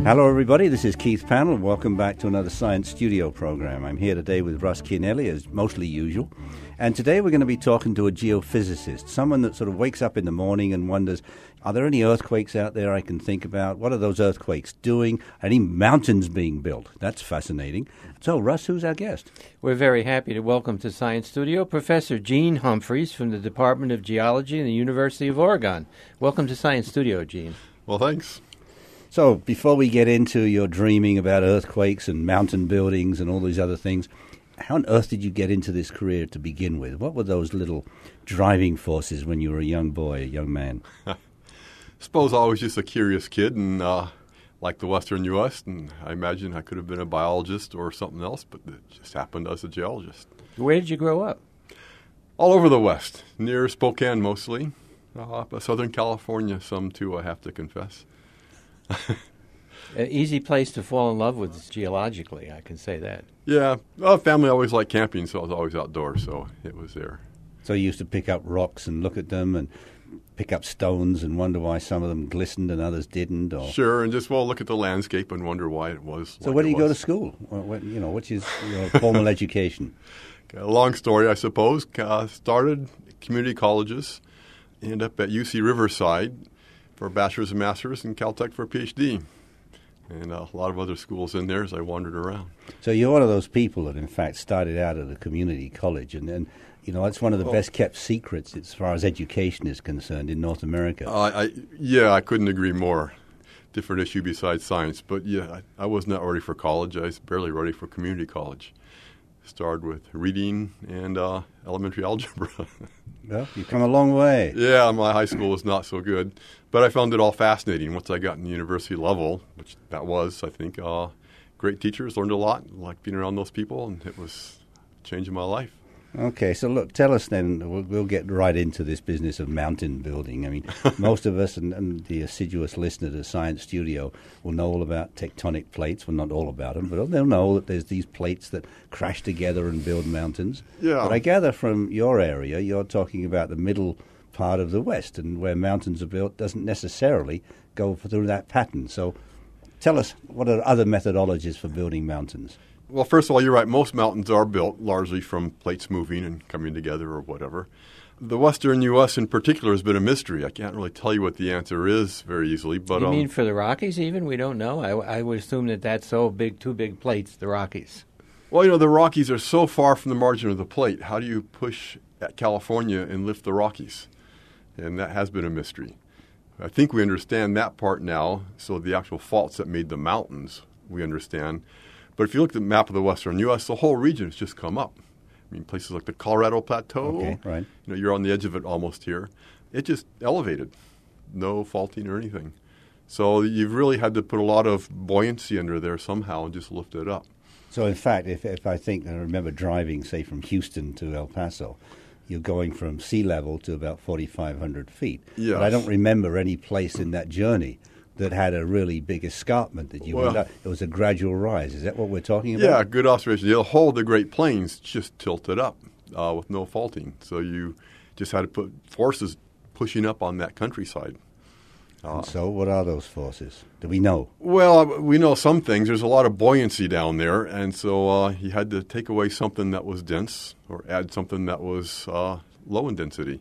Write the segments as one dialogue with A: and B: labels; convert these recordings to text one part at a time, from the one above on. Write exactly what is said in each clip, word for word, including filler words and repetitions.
A: Hello, everybody. This is Keith Pannell. Welcome back to another Science Studio program. I'm here today with Russ Chianelli, as mostly usual. And today we're going to be talking to a geophysicist, someone that sort of wakes up in the morning and wonders, are there any earthquakes out there I can think about? What are those earthquakes doing? Any mountains being built? That's fascinating. So, Russ, who's our guest?
B: We're very happy to welcome to Science Studio Professor Gene Humphreys from the Department of Geology in the University of Oregon. Welcome to Science Studio, Gene.
C: Well, thanks.
A: So, before we get into your dreaming about earthquakes and mountain buildings and all these other things, how on earth did you get into this career to begin with? What were those little driving forces when you were a young boy, a young man?
C: I suppose I was just a curious kid and uh, liked the Western U S, and I imagine I could have been a biologist or something else, but it just happened as a geologist.
B: Where did you grow up?
C: All over the West, near Spokane mostly, uh, but Southern California some too, I have to confess.
B: An easy place to fall in love with geologically, I can say that.
C: Yeah, well, family always liked camping, so I was always outdoors, so it was there.
A: So you used to pick up rocks and look at them and pick up stones and wonder why some of them glistened and others didn't? Or
C: Sure, and just, well, look at the landscape and wonder why it was
A: So
C: like
A: where did
C: it
A: you go to
C: was.
A: school? What, you know, what's your, your formal education?
C: A long story, I suppose. Uh, started community colleges, ended up at U C Riverside for a bachelor's and master's, and Caltech for a P H D. And uh, a lot of other schools in there as I wandered around.
A: So you're one of those people that, in fact, started out at a community college, and then, you know, it's one of the
C: Oh.
A: best-kept secrets as far as education is concerned in North America.
C: Uh, I, yeah, I couldn't agree more. Different issue besides science. But, yeah, I, I was not ready for college. I was barely ready for community college. Started with reading and uh, elementary algebra.
A: Well, you've come a long way.
C: Yeah, my high school was not so good. But I found it all fascinating once I got in the university level, which that was, I think, uh, great teachers, learned a lot, liked being around those people, and it was changing my life.
A: Okay, so look, tell us then, we'll, we'll get right into this business of mountain building. I mean, most of us and, and the assiduous listener to Science Studio will know all about tectonic plates. Well, not all about them, but they'll know that there's these plates that crash together and build mountains.
C: Yeah.
A: But I gather from your area, you're talking about the middle part of the West, and where mountains are built doesn't necessarily go through that pattern. So tell us, what are other methodologies for building mountains?
C: Well, first of all, you're right. Most mountains are built largely from plates moving and coming together or whatever. The western U S in particular has been a mystery. I can't really tell you what the answer is very easily. But
B: You
C: um,
B: mean for the Rockies even? We don't know. I, I would assume that that's so big, two big plates, the Rockies.
C: Well, you know, the Rockies are so far from the margin of the plate. How do you push at California and lift the Rockies? And that has been a mystery. I think we understand that part now. So the actual faults that made the mountains, we understand. But if you look at the map of the western U S, the whole region has just come up. I mean, places like the Colorado Plateau,
A: Okay, right.
C: you know, you're on the edge of it almost here. It just elevated, no faulting or anything. So you've really had to put a lot of buoyancy under there somehow and just lift it up.
A: So, in fact, if, if I think, I remember driving, say, from Houston to El Paso, you're going from sea level to about forty-five hundred feet.
C: Yes.
A: But I don't remember any place in that journey that had a really big escarpment that you
C: Well-
A: went up. It was a gradual rise. Is that what we're talking about?
C: Yeah, good observation. The whole of the Great Plains just tilted up uh, with no faulting. So you just had to put forces pushing up on that countryside.
A: And so what are those forces? Do we know?
C: Well, we know some things. There's a lot of buoyancy down there, and so uh, you had to take away something that was dense or add something that was uh, low in density.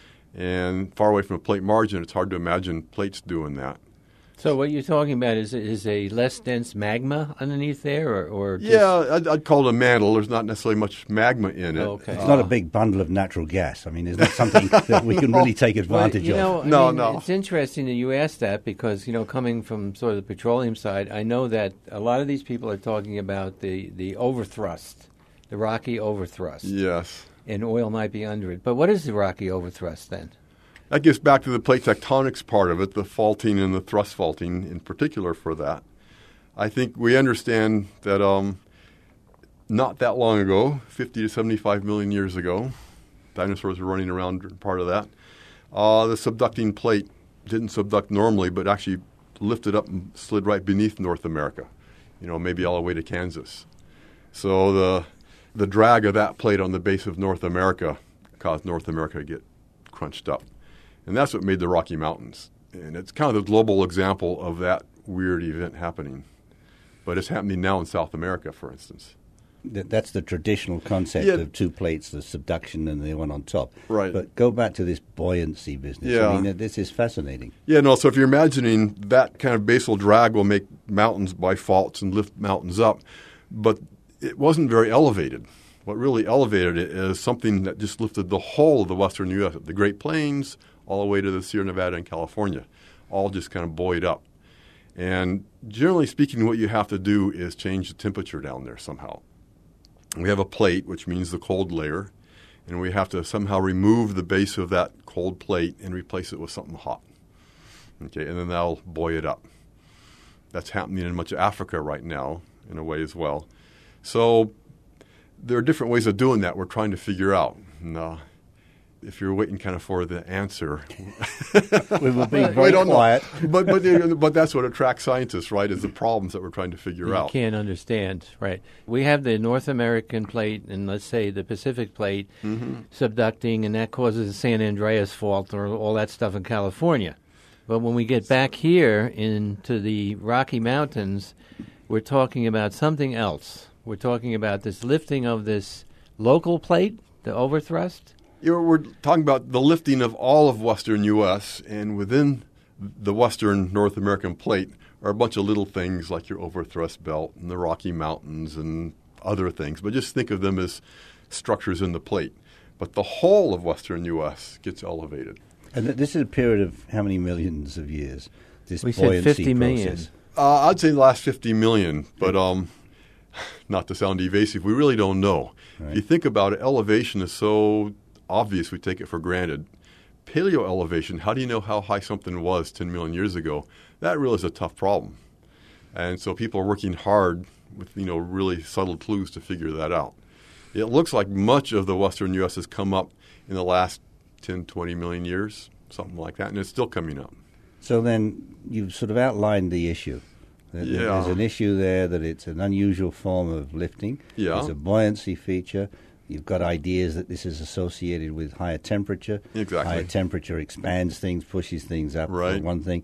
C: And far away from a plate margin, it's hard to imagine plates doing that.
B: So what you're talking about is is a less dense magma underneath there, or, or just,
C: Yeah, I'd, I'd call it a mantle. There's not necessarily much magma in it.
B: Oh, okay.
A: It's not a big bundle of natural gas. I mean, it's not something that we can really take
B: Well,
A: advantage
B: you know,
A: of.
B: I
C: No,
B: mean,
C: no.
B: It's interesting that you asked that because, you know, coming from sort of the petroleum side, I know that a lot of these people are talking about the, the overthrust, the rocky overthrust,
C: Yes.
B: and oil might be under it. But what is the rocky overthrust then?
C: That gets back to the plate tectonics part of it, the faulting and the thrust faulting in particular for that. I think we understand that um, not that long ago, fifty to seventy-five million years ago, dinosaurs were running around during part of that, uh, the subducting plate didn't subduct normally, but actually lifted up and slid right beneath North America, you know, maybe all the way to Kansas. So the the drag of that plate on the base of North America caused North America to get crunched up. And that's what made the Rocky Mountains. And it's kind of the global example of that weird event happening. But it's happening now in South America, for instance.
A: Th- That's the traditional concept
C: Yeah.
A: of two plates, the subduction and the one on top.
C: Right.
A: But go back to this buoyancy business.
C: Yeah.
A: I mean, uh, this is fascinating.
C: Yeah, no, so if you're imagining that kind of basal drag will make mountains by faults and lift mountains up, but it wasn't very elevated. What really elevated it is something that just lifted the whole of the western U S, the Great Plains, all the way to the Sierra Nevada and California, all just kind of buoyed up. And generally speaking, what you have to do is change the temperature down there somehow. We have a plate, which means the cold layer, and we have to somehow remove the base of that cold plate and replace it with something hot. Okay, and then that'll buoy it up. That's happening in much of Africa right now, in a way as well. So there are different ways of doing that we're trying to figure out. And, uh, if you're waiting kind of for the answer,
A: We were being
C: we
A: very
C: don't
A: quiet.
C: know. But but but that's what attracts scientists, right? Is the problems that we're trying to figure
B: You
C: out.
B: can't understand, right? We have the North American plate and let's say the Pacific plate
C: Mm-hmm.
B: subducting, and that causes the San Andreas fault or all that stuff in California. But when we get back here into the Rocky Mountains, we're talking about something else. We're talking about this lifting of this local plate, the overthrust.
C: You know, we're talking about the lifting of all of western U S, and within the western North American plate are a bunch of little things like your overthrust belt and the Rocky Mountains and other things. But just think of them as structures in the plate. But the whole of western U S gets elevated.
A: And th- this is a period of how many millions of years? This
B: We said
A: buoyancy
B: fifty million.
A: process.
C: Uh, I'd say the last fifty million, but um, not to sound evasive, we really don't know.
A: Right.
C: If you think about it, elevation is so obvious we take it for granted. Paleo elevation, how do you know how high something was ten million years ago? That really is a tough problem. And so people are working hard with, you know, really subtle clues to figure that out. It looks like much of the western U S has come up in the last ten, twenty million years, something like that, and it's still coming up.
A: So then you've sort of outlined the issue. There-
C: Yeah.
A: There's an issue there that it's an unusual form of lifting.
C: Yeah.
A: It's a buoyancy feature. You've got ideas that this is associated with higher temperature.
C: Exactly.
A: Higher temperature expands things, pushes things up, for
C: Right.
A: one thing.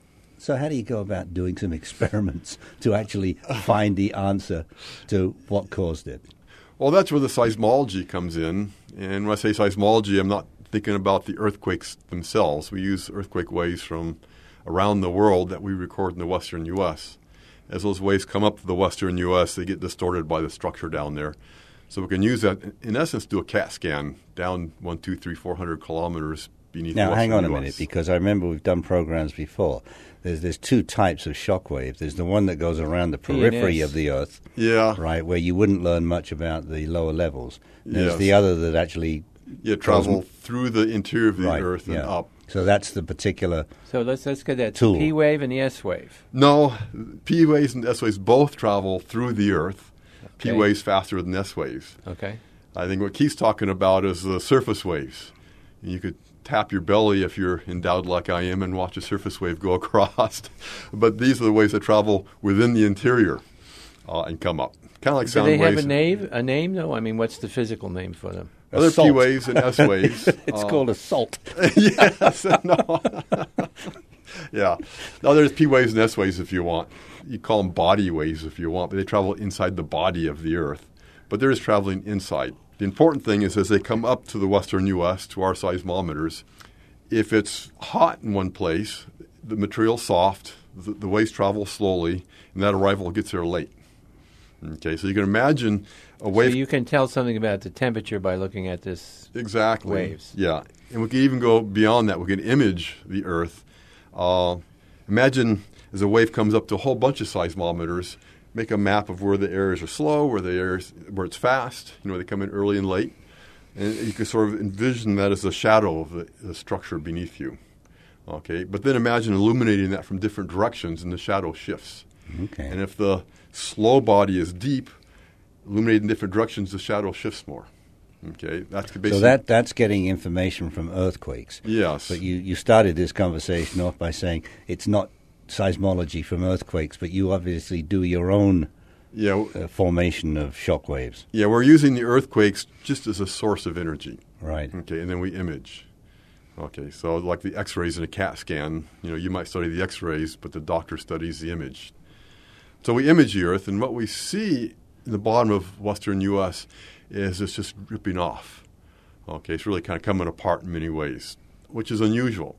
A: So how do you go about doing some experiments to actually find the answer to what caused it?
C: Well, that's where the seismology comes in. And when I say seismology, I'm not thinking about the earthquakes themselves. We use earthquake waves from around the world that we record in the western U S. As those waves come up to the western U S, they get distorted by the structure down there. So we can use that, in essence, do a CAT scan down one, two, three, four hundred kilometers beneath the
A: Now,
C: western
A: hang on a
C: U S.
A: minute, because I remember we've done programs before. There's there's two types of shock wave. There's the one that goes around the
B: P and
A: periphery
B: S.
A: of the Earth,
C: Yeah,
A: right, where you wouldn't learn much about the lower levels. There's
C: Yes.
A: the other that actually
C: you travel
A: goes-
C: through the interior of the
A: right,
C: Earth and
A: yeah.
C: up.
A: So that's the particular.
B: So let's let's get that
A: Tool.
B: P wave and the S wave.
C: No, P waves and S waves both travel through the Earth. P
B: Okay.
C: waves faster than S waves.
B: Okay.
C: I think what Keith's talking about is the surface waves. You could tap your belly if you're endowed like I am and watch a surface wave go across. But these are the waves that travel within the interior uh, and come up. Kind of like
B: Do
C: sound
B: they
C: waves.
B: have a name? A name though? I mean, what's the physical name for them?
C: Other P
A: Assault.
C: waves and S waves.
A: It's
C: uh,
A: called a salt.
C: yes. No. yeah. No, there's P waves and S waves if you want. You call them body waves if you want, but they travel inside the body of the Earth. But there is traveling inside. The important thing is as they come up to the western U S, to our seismometers, if it's hot in one place, the material's soft, the, the waves travel slowly, and that arrival gets there late. Okay, so you can imagine a wave.
B: So you can tell something about the temperature by looking at this.
C: Exactly.
B: Waves.
C: Yeah. And we can even go beyond that. We can image the Earth. Uh, imagine as a wave comes up to a whole bunch of seismometers, make a map of where the areas are slow, where the areas where it's fast, you know, they come in early and late. And you can sort of envision that as a shadow of the, the structure beneath you. Okay. But then imagine illuminating that from different directions and the shadow shifts.
A: Okay.
C: And if the slow body is deep, illuminated in different directions, the shadow shifts more. Okay, that's basically
A: So that that's getting information from earthquakes.
C: yes,
A: But you, you started this conversation off by saying it's not seismology from earthquakes, but you obviously do your own
C: yeah,
A: uh, formation of shock waves.
C: yeah. We're using the earthquakes just as a source of energy.
A: Right.
C: Okay, and then we image. Okay, so like the X-rays in a CAT scan, you know, you might study the X-rays, but the doctor studies the image. So we image the Earth, and what we see in the bottom of western U S is it's just dripping off. Okay, it's really kind of coming apart in many ways, which is unusual.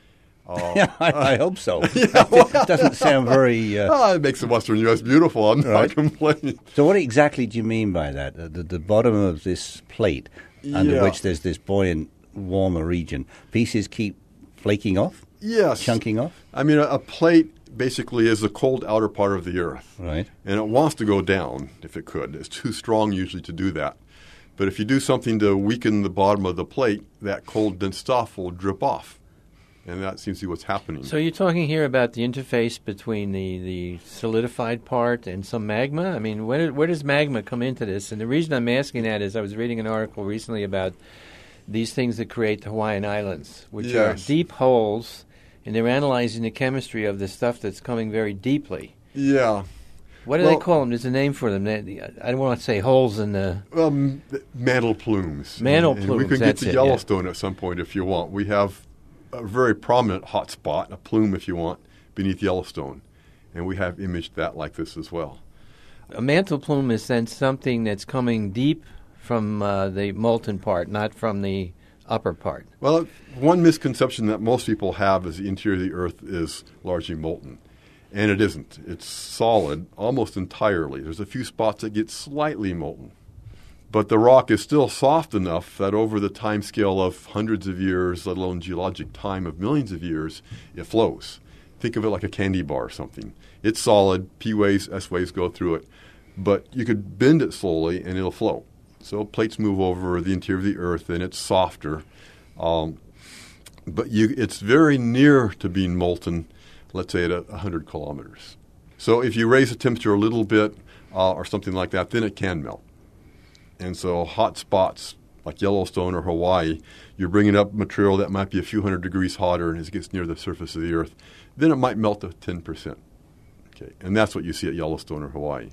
A: Uh, yeah, I, I hope so. Yeah, well, it doesn't sound very... Uh,
C: oh, it makes the western U S beautiful. I'm
A: right.
C: not complaining.
A: So what exactly do you mean by that? The, the, the bottom of this plate, under
C: yeah.
A: which there's this buoyant, warmer region, pieces keep flaking off?
C: Yes.
A: Chunking off?
C: I mean, a, a plate basically is the cold outer part of the Earth.
A: Right.
C: And it wants to go down, if it could. It's too strong usually to do that. But if you do something to weaken the bottom of the plate, that cold, dense stuff will drip off. And that seems to be what's happening.
B: So you're talking here about the interface between the, the solidified part and some magma? I mean, where, where does magma come into this? And the reason I'm asking that is I was reading an article recently about these things that create the Hawaiian Islands, which
C: yes.
B: are deep holes, and they're analyzing the chemistry of the stuff that's coming very deeply.
C: Yeah.
B: What do
C: well,
B: they call them? There's a name for them. They, I don't want to say holes in the...
C: Um, mantle plumes.
B: Mantle
C: and,
B: plumes,
C: and we can get to
B: it,
C: Yellowstone
B: yeah.
C: at some point if you want. We have a very prominent hot spot, a plume if you want, beneath Yellowstone. And we have imaged that like this as well.
B: A mantle plume is then something that's coming deep from uh, the molten part, not from the upper part.
C: Well, one misconception that most people have is the interior of the Earth is largely molten. And it isn't. It's solid almost entirely. There's a few spots that get slightly molten. But the rock is still soft enough that over the time scale of hundreds of years, let alone geologic time of millions of years, it flows. Think of it like a candy bar or something. It's solid. P waves, S waves go through it. But you could bend it slowly and it'll flow. So plates move over the interior of the Earth and it's softer. Um, but you, it's very near to being molten, let's say at one hundred kilometers. So if you raise the temperature a little bit uh, or something like that, then it can melt. And so hot spots like Yellowstone or Hawaii, you're bringing up material that might be a few hundred degrees hotter, and as it gets near the surface of the Earth, then it might melt to ten percent. Okay, and that's what you see at Yellowstone or Hawaii.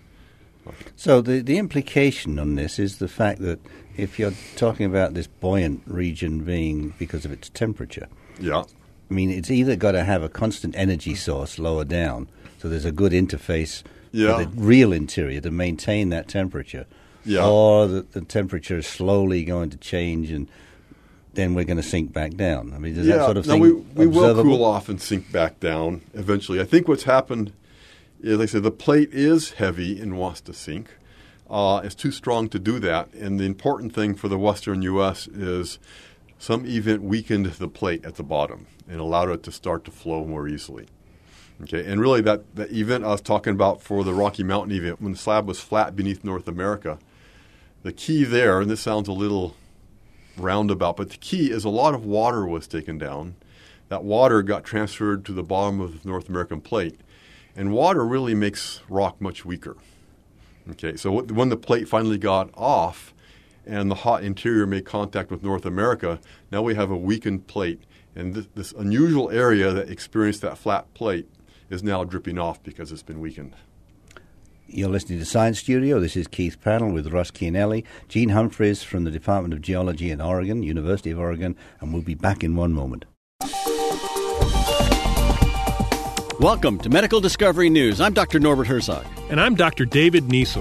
C: Okay.
A: So the, the implication on this is the fact that if you're talking about this buoyant region being because of its temperature,
C: yeah.
A: I mean, it's either got to have a constant energy source lower down, so there's a good interface
C: yeah.
A: for the real interior to maintain that temperature,
C: yeah.
A: or the, the temperature is slowly going to change and then we're going to sink back down. I mean, does
C: yeah.
A: that sort of
C: no,
A: thing
C: we, we will
A: observable?
C: cool off and sink back down eventually. I think what's happened is, like I said, the plate is heavy and wants to sink. Uh, it's too strong to do that, and the important thing for the western U S is some event weakened the plate at the bottom and allowed it to start to flow more easily. Okay, and really that, that event I was talking about for the Rocky Mountain event, when the slab was flat beneath North America, the key there, and this sounds a little roundabout, but the key is a lot of water was taken down. That water got transferred to the bottom of the North American plate, and water really makes rock much weaker. Okay, so when the plate finally got off, and the hot interior made contact with North America, now we have a weakened plate. And this, this unusual area that experienced that flat plate is now dripping off because it's been weakened.
A: You're listening to Science Studio. This is Keith Pannell with Russ Chianelli, Gene Humphreys from the Department of Geology in Oregon, University of Oregon, and we'll be back in one moment.
D: Welcome to Medical Discovery News. I'm Doctor Norbert Herzog.
E: And I'm Doctor David Niesel.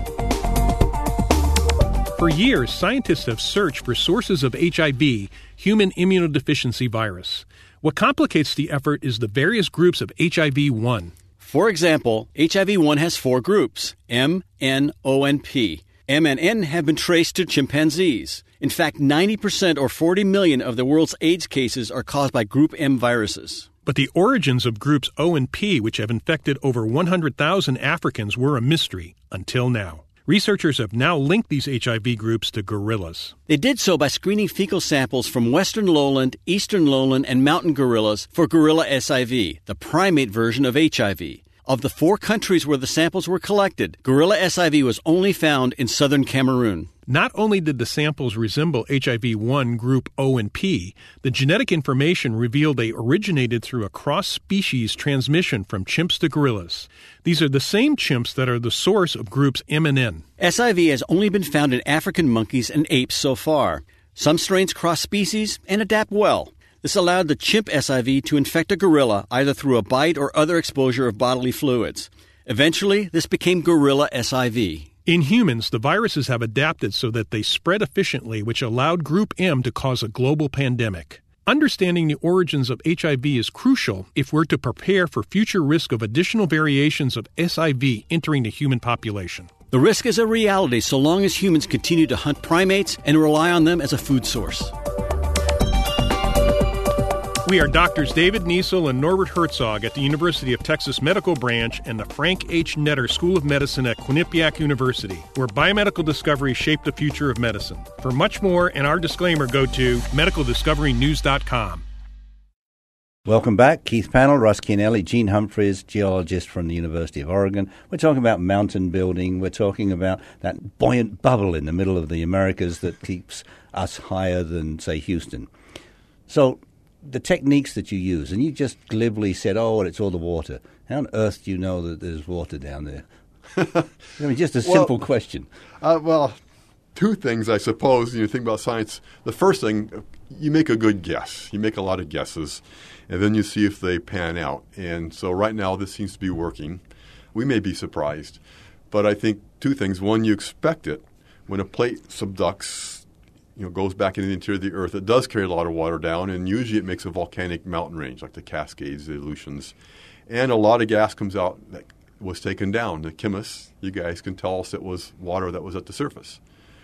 E: For years, scientists have searched for sources of H I V, human immunodeficiency virus. What complicates the effort is the various groups of H I V one.
D: For example, H I V one has four groups, M, N, O, and P. M and N have been traced to chimpanzees. In fact, ninety percent or forty million of the world's AIDS cases are caused by group M viruses.
E: But the origins of groups O and P, which have infected over one hundred thousand Africans, were a mystery until now. Researchers have now linked these H I V groups to gorillas.
D: They did so by screening fecal samples from western lowland, eastern lowland, and mountain gorillas for gorilla S I V, the primate version of H I V. Of the four countries where the samples were collected, gorilla S I V was only found in southern Cameroon.
E: Not only did the samples resemble H I V one group O and P, the genetic information revealed they originated through a cross-species transmission from chimps to gorillas. These are the same chimps that are the source of groups M and N.
D: S I V has only been found in African monkeys and apes so far. Some strains cross species and adapt well. This allowed the chimp S I V to infect a gorilla either through a bite or other exposure of bodily fluids. Eventually, this became gorilla S I V.
E: In humans, the viruses have adapted so that they spread efficiently, which allowed Group M to cause a global pandemic. Understanding the origins of H I V is crucial if we're to prepare for future risk of additional variations of S I V entering the human population.
D: The risk is a reality so long as humans continue to hunt primates and rely on them as a food source.
E: We are Doctors David Niesel and Norbert Herzog at the University of Texas Medical Branch and the Frank H. Netter School of Medicine at Quinnipiac University, where biomedical discoveries shape the future of medicine. For much more and our disclaimer, go to medical discovery news dot com.
A: Welcome back. Keith Panel, Russ Chianelli, Gene Humphreys, geologist from the University of Oregon. We're talking about mountain building. We're talking about that buoyant bubble in the middle of the Americas that keeps us higher than, say, Houston. So the techniques that you use, and you just glibly said, oh, well, it's all the water. How on earth do you know that there's water down there? I mean, just a simple
C: well,
A: question.
C: Uh, well, two things, I suppose. You think about science. The first thing, you make a good guess. You make a lot of guesses, and then you see if they pan out. And so right now this seems to be working. We may be surprised. But I think two things. One, you expect it. When a plate subducts, you know, goes back into the interior of the Earth, it does carry a lot of water down, and usually it makes a volcanic mountain range, like the Cascades, the Aleutians. And a lot of gas comes out that was taken down. The chemists, you guys can tell us it was water that was at the surface.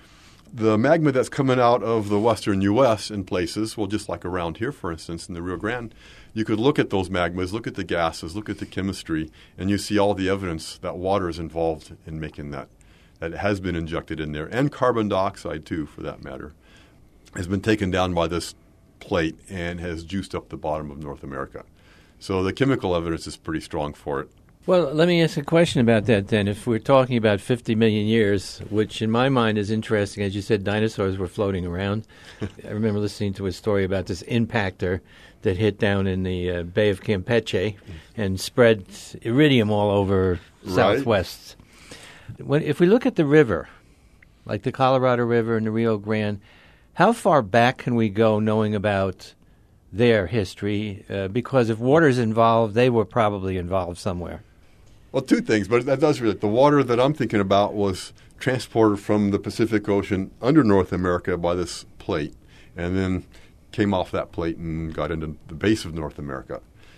C: The magma that's coming out of the western U S in places, well, just like around here, for instance, in the Rio Grande, you could look at those magmas, look at the gases, look at the chemistry, and you see all the evidence that water is involved in making that, that it has been injected in there, and carbon dioxide, too, for that matter, has been taken down by this plate and has juiced up the bottom of North America. So the chemical evidence is pretty strong for it.
B: Well, let me ask a question about that then. If we're talking about fifty million years, which in my mind is interesting, as you said, dinosaurs were floating around. I remember listening to a story about this impactor that hit down in the uh, Bay of Campeche and spread iridium all over
C: Right.
B: Southwest. When, if we look at the river, like the Colorado River and the Rio Grande, how far back can we go knowing about their history? Uh, because if water's involved, they were probably involved somewhere.
C: Well, two things, but that does relate. The water that I'm thinking about was transported from the Pacific Ocean under North America by this plate, and then came off that plate and got into the base of North America.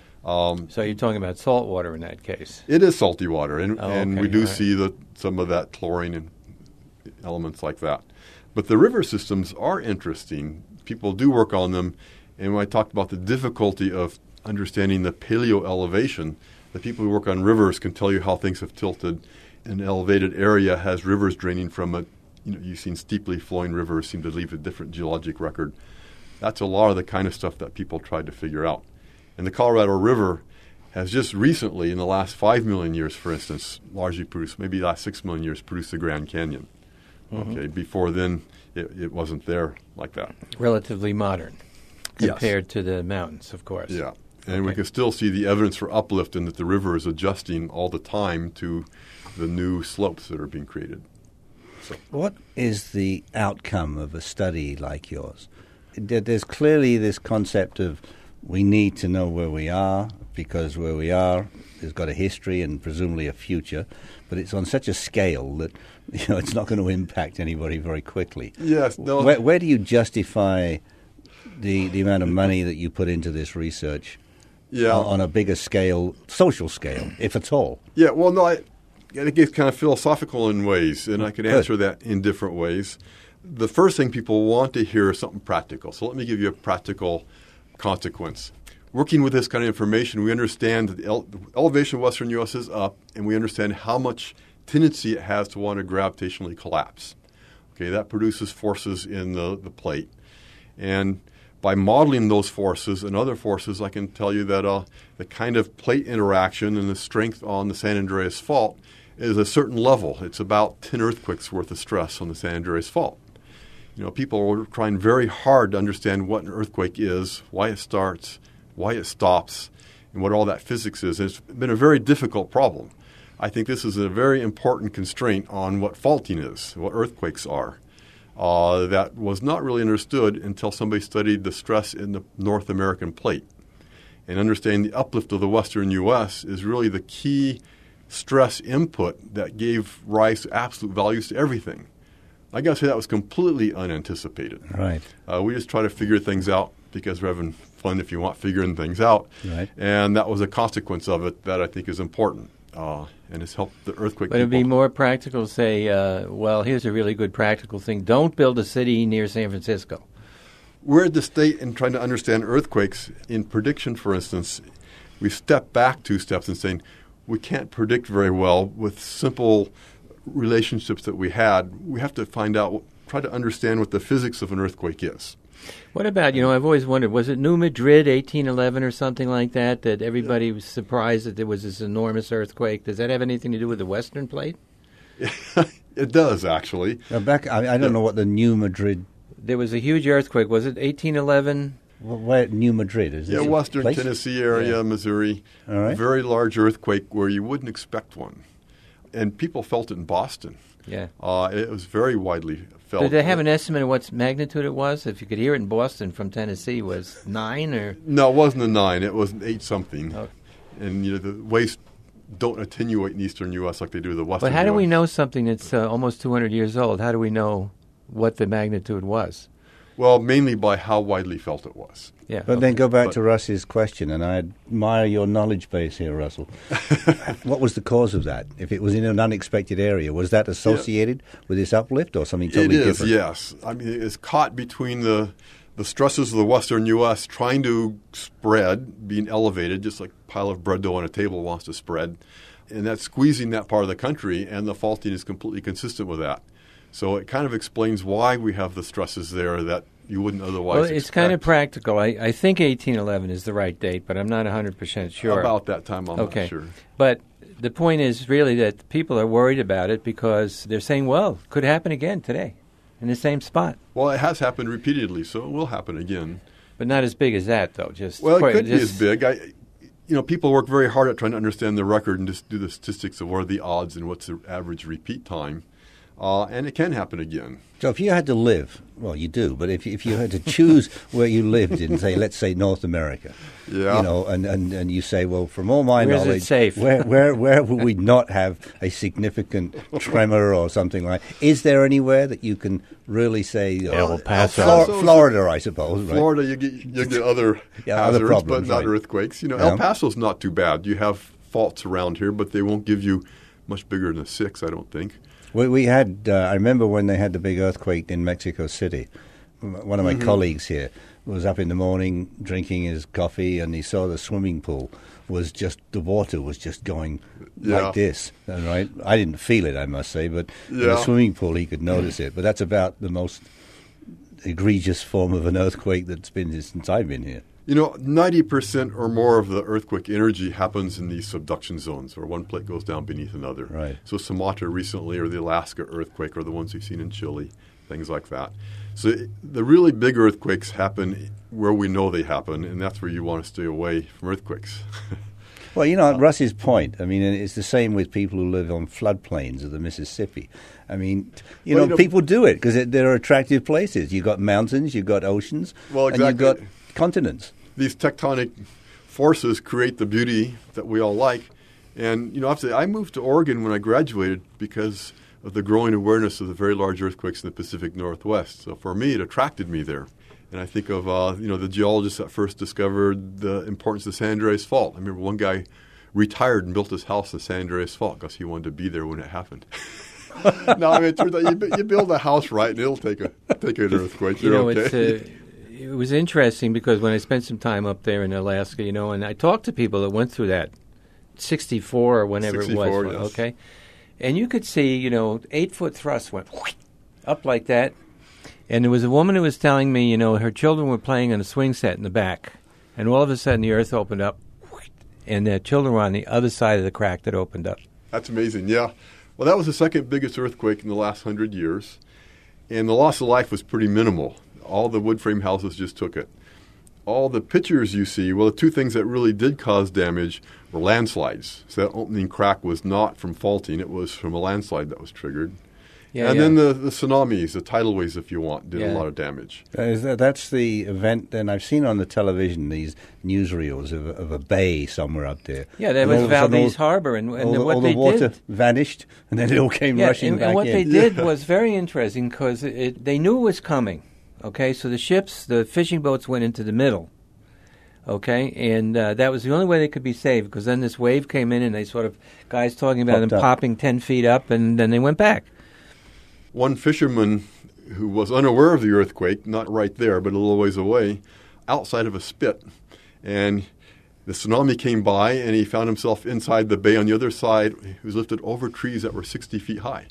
C: Um,
B: So you're talking about salt water in that case.
C: it is salty water, and,
B: Oh,
C: and
B: okay,
C: we do
B: all right.
C: see the, some of that chlorine and elements like that. But the river systems are interesting. People do work on them, and when I talked about the difficulty of understanding the paleo-elevation, the people who work on rivers can tell you how things have tilted. An elevated area has rivers draining from it. You know, you've seen steeply flowing rivers seem to leave a different geologic record. That's a lot of the kind of stuff that people tried to figure out. And the Colorado River has just recently, in the last five million years, for instance, largely produced, maybe the last six million years, produced the Grand Canyon. Mm-hmm. Okay, before then, it, it wasn't there like that.
B: Relatively modern
C: Yes.
B: compared to the mountains, of course.
C: Yeah. And we
B: Okay.
C: can still see the evidence for uplift in that the river is adjusting all the time to the new slopes that are being created. So.
A: What is the outcome of a study like yours? There- There's clearly this concept of we need to know where we are because where we are has got a history and presumably a future, but it's on such a scale that you know it's not going to impact anybody very quickly.
C: Yes. No.
A: Where, where do you justify the the amount of money that you put into this research
C: Yeah.
A: on, on a bigger scale, social scale, if at all?
C: Yeah, well, no, I, I think it's kind of philosophical in ways, and I can
A: Good.
C: answer that in different ways. The first thing people want to hear is something practical. So let me give you a practical consequence. Working with this kind of information, we understand that the ele- the elevation of western U S is up, and we understand how much tendency it has to want to gravitationally collapse. Okay, that produces forces in the, the plate. And by modeling those forces and other forces, I can tell you that uh, the kind of plate interaction and the strength on the San Andreas Fault is a certain level. It's about ten earthquakes worth of stress on the San Andreas Fault. You know, people are trying very hard to understand what an earthquake is, why it starts, why it stops, and what all that physics is. And it's been a very difficult problem. I think this is a very important constraint on what faulting is, what earthquakes are. uh, that was not really understood until somebody studied the stress in the North American plate. And understanding the uplift of the western U S is really the key stress input that gave rise to absolute values to everything. I got to say that was completely unanticipated.
A: Right.
C: Uh, we just try to figure things out because we're having fun, if you want, figuring things out.
A: Right.
C: And that was a consequence of it that I think is important. Uh, and it's helped the earthquake
B: But it'd be
C: people.
B: more practical to say, uh, well, here's a really good practical thing. Don't build a city near San Francisco.
C: We're at the state in trying to understand earthquakes. In prediction, for instance, we step back two steps and saying we can't predict very well with simple relationships that we had. We have to find out, try to understand what the physics of an earthquake is.
B: What about, you know, I've always wondered, was it New Madrid, eighteen eleven or something like that, that everybody was surprised that there was this enormous earthquake? Does that have anything to do with the Western Plate?
C: It does, actually.
A: Now back, I, I don't know what the New Madrid,
B: There was a huge earthquake. Was it eighteen eleven?
A: wh- where New Madrid is?
C: Yeah,
A: it a
C: western
A: place?
C: Tennessee area,
B: Yeah.
C: Missouri.
A: All right.
C: A very large earthquake where you wouldn't expect one. And people felt it in Boston.
B: Yeah.
C: Uh, it was very widely felt.
B: Did they have an estimate of what magnitude it was? If you could hear it in Boston from Tennessee, was nine or?
C: No, it wasn't a nine. It was an eight something.
B: Oh.
C: And you know the waves don't attenuate in eastern U S like they do the western.
B: But how do
C: U S.
B: we know something that's uh, almost two hundred years old? How do we know what the magnitude was?
C: Well, mainly by how widely felt it was.
B: Yeah.
A: But then go back
C: But-
A: to Russ's question, and I admire your knowledge base here, Russell. What was the cause of that? If it was in an unexpected area, was that associated with this uplift or something totally
C: it is,
A: different?
C: yes. I mean, it's caught between the the stresses of the western U S trying to spread, being elevated, just like a pile of bread dough on a table wants to spread, and that's squeezing that part of the country, and the faulting is completely consistent with that. So it kind of explains why we have the stresses there that you wouldn't otherwise
B: Well,
C: expect.
B: it's kind of practical. I, I think eighteen eleven is the right date, but I'm not one hundred percent sure.
C: About that time, I'm
B: okay.
C: not sure.
B: But the point is really that people are worried about it because they're saying, well, it could happen again today in the same spot.
C: Well, it has happened repeatedly, so it will happen again.
B: But not as big as that, though. Just
C: Well, it
B: quite-
C: could be
B: just-
C: as big. I, you know, people work very hard at trying to understand the record and just do the statistics of what are the odds and what's the average repeat time. Uh, and it can happen again.
A: So if you had to live, well, you do, but if if you had to choose where you lived in, say, let's say North America,
C: Yeah.
A: you know, and, and, and you say, well, from all my
B: Where's it
A: knowledge,
B: safe?
A: where where where would we not have a significant tremor or something like? Is there anywhere that you can really say,
B: El
A: oh,
B: Paso.
A: Flor-
C: Paso's-
A: Florida, I suppose, right?
C: Florida, you get you get other
A: Yeah, other
C: hazards,
A: problems,
C: but not
A: right.
C: earthquakes. You know,
A: Yeah.
C: El Paso's not too bad. You have faults around here, but they won't give you much bigger than a six, I don't think.
A: We, we had, uh, I remember when they had the big earthquake in Mexico City. M- One of my
C: Mm-hmm.
A: colleagues here was up in the morning drinking his coffee, and he saw the swimming pool was just, the water was just going
C: Yeah.
A: like this. And right, I didn't feel it, I must say, but in the
C: Yeah.
A: swimming pool he could notice it. But that's about the most egregious form of an earthquake that's been since I've been here.
C: You know, ninety percent or more of the earthquake energy happens in these subduction zones, where one plate goes down beneath another.
A: Right.
C: So Sumatra recently, or the Alaska earthquake, or the ones we've seen in Chile, things like that. So it, the really big earthquakes happen where we know they happen, and that's where you want to stay away from earthquakes.
A: Well, you know, Russ's point, I mean, it's the same with people who live on floodplains of the Mississippi. I mean, you
C: Well,
A: know,
C: you know-
A: people do it because they're attractive places. You've got mountains, you've got oceans,
C: Well,
A: and you've got
C: exactly.
A: continents.
C: These tectonic forces create the beauty that we all like. And, you know, I have to say, I moved to Oregon when I graduated because of the growing awareness of the very large earthquakes in the Pacific Northwest. So for me, it attracted me there. And I think of, uh, you know, the geologists that first discovered the importance of the San Andreas Fault. I remember one guy retired and built his house in the San Andreas Fault because he wanted to be there when it happened. No, I mean, it turns out you, bu- you build a house right, and it'll take a take an earthquake.
B: You
C: You're
B: know,
C: okay.
B: it's uh, it was interesting because when I spent some time up there in Alaska, you know, and I talked to people that went through that sixty-four or whenever it
C: sixty-four,
B: was,
C: yes.
B: okay, and you could see, you know, eight foot thrust went up like that, and there was a woman who was telling me, you know, her children were playing on a swing set in the back, and all of a sudden the earth opened up, and their children were on the other side of the crack that opened up.
C: That's amazing, yeah. Well, that was the second biggest earthquake in the last hundred years, and the loss of life was pretty minimal. All the wood frame houses just took it. All the pictures you see, well, the two things that really did cause damage were landslides. So that opening crack was not from faulting, it was from a landslide that was triggered.
B: Yeah,
C: and
B: yeah.
C: then the, the tsunamis, the tidal waves, if you want, did
B: Yeah.
C: a lot of damage.
A: Uh, is that, that's the event. Then I've seen on the television these newsreels of, of a bay somewhere up there.
B: Yeah, that
A: And
B: was
A: all of a sudden
B: Valdez
A: all-
B: Harbor, and, and
A: all, the-
B: what
A: all
B: they
A: the water
B: did.
A: vanished, and then it all came
B: Yeah,
A: rushing
B: and,
A: back
B: and what
A: in.
B: they did was very interesting because it, it, they knew it was coming. Okay, so the ships, the fishing boats went into the middle. Okay, and uh, that was the only way they could be saved because then this wave came in and they sort of, guys talking about
A: Popped
B: them
A: up.
B: popping ten feet up and then they went back.
C: One fisherman who was unaware of the earthquake, not right there, but a little ways away, outside of a spit, and the tsunami came by, and he found himself inside the bay on the other side. He was lifted over trees that were sixty feet high,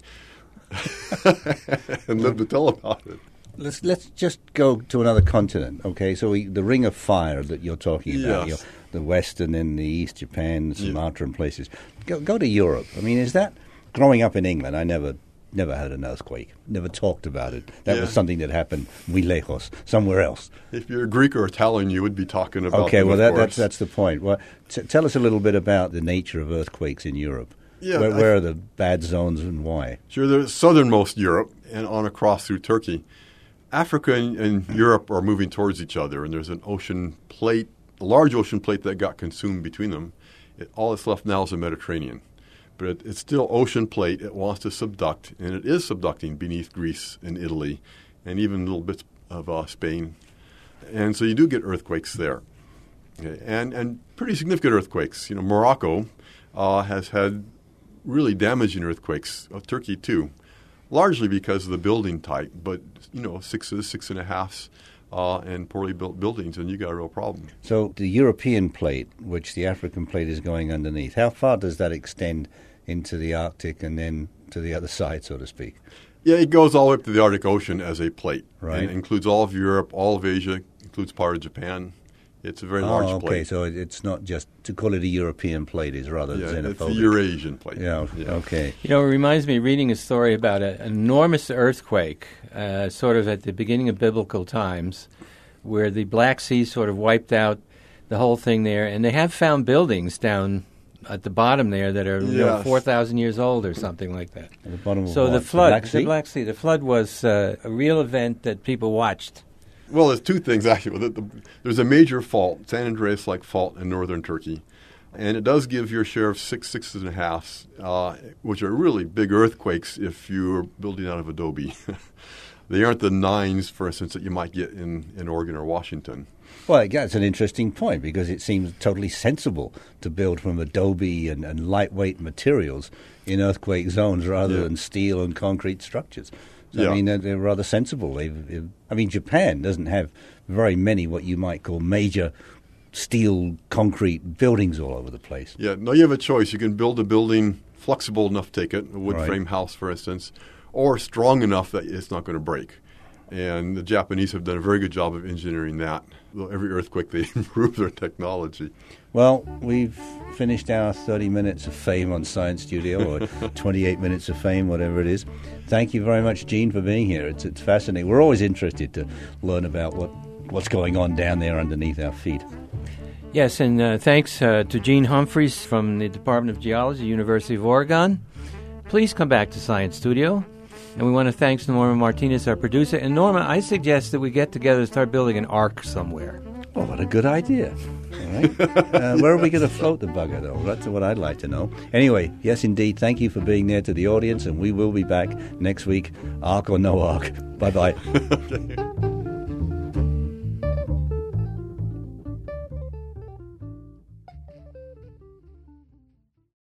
C: and lived to tell about it.
A: Let's let's just go to another continent. Okay, so we, the Ring of Fire that you're talking about,
C: Yes.
A: you know, the West and then the East, Japan, Sumatra, and places. Go, go to Europe. I mean, is that growing up in England? I never never had an earthquake. Never talked about it. That
C: Yeah.
A: was something that happened muy lejos, somewhere else.
C: If you're Greek or Italian, you would be talking about.
A: Okay,
C: them,
A: well
C: of
A: that,
C: course.
A: that's that's the point. Well, t- tell us a little bit about the nature of earthquakes in Europe.
C: Yeah,
A: where,
C: I-
A: where are the bad zones and why?
C: Sure, the southernmost Europe and on across through Turkey. Africa and, and Europe are moving towards each other, and there's an ocean plate, a large ocean plate that got consumed between them. It, all that's left now is the Mediterranean. But it, it's still ocean plate. It wants to subduct, and it is subducting beneath Greece and Italy and even little bits of uh, Spain. And so you do get earthquakes there. Okay, and, and pretty significant earthquakes. You know, Morocco uh, has had really damaging earthquakes, uh, Turkey too. Largely because of the building type, but you know, sixes, six and a halves, uh, and poorly built buildings, and you got a real problem.
A: So the European plate, which the African plate is going underneath, how far does that extend into the Arctic and then to the other side, so to speak?
C: Yeah, it goes all the way up to the Arctic Ocean as a plate.
A: Right.
C: And it includes all of Europe, all of Asia, includes part of Japan. It's a very large
A: oh, okay,
C: plate.
A: so it- it's not just to call it a European plate is rather
C: Yeah,
A: xenophobic.
C: it's a Eurasian plate.
A: Yeah, okay.
B: You know, it reminds me of reading a story about a, an enormous earthquake, uh, sort of at the beginning of biblical times, where the Black Sea sort of wiped out the whole thing there. And they have found buildings down at the bottom there that are you know,
C: Yes.
B: four thousand years old or something like that.
A: At the bottom of
B: So
A: what?
B: the flood,
A: Black Sea?
B: the Black Sea, the flood was uh, a real event that people watched.
C: Well, there's two things actually. The, the, there's a major fault, San Andreas-like fault in northern Turkey, and it does give your share of six, sixes and a halves, uh, which are really big earthquakes if you're building out of adobe. They aren't the nines, for instance, that you might get in, in Oregon or Washington.
A: Well, yeah, it's an interesting point because it seems totally sensible to build from adobe and, and lightweight materials in earthquake zones rather
C: Yeah.
A: than steel and concrete structures. So,
C: Yeah.
A: I mean, they're, they're rather sensible. They've, they've, I mean, Japan doesn't have very many what you might call major steel concrete buildings all over the place.
C: Yeah, no, you have a choice. You can build a building flexible enough to take it, a wood
A: Right.
C: frame house, for instance, or strong enough that it's not going to break. And the Japanese have done a very good job of engineering that. Though every earthquake, they improve their technology.
A: Well, we've finished our thirty minutes of fame on Science Studio, or twenty-eight minutes of fame, whatever it is. Thank you very much, Gene, for being here. It's, it's fascinating. We're always interested to learn about what, what's going on down there underneath our feet.
B: Yes, and uh, thanks uh, to Gene Humphreys from the Department of Geology, University of Oregon. Please come back to Science Studio. And we want to thank Norma Martinez, our producer. And Norma, I suggest that we get together and start building an ark somewhere.
A: Oh, what a good idea. All right. uh, where are we going to float the bugger, though? That's what I'd like to know. Anyway, yes, indeed, thank you for being there to the audience, and we will be back next week, ark or no ark. Bye-bye.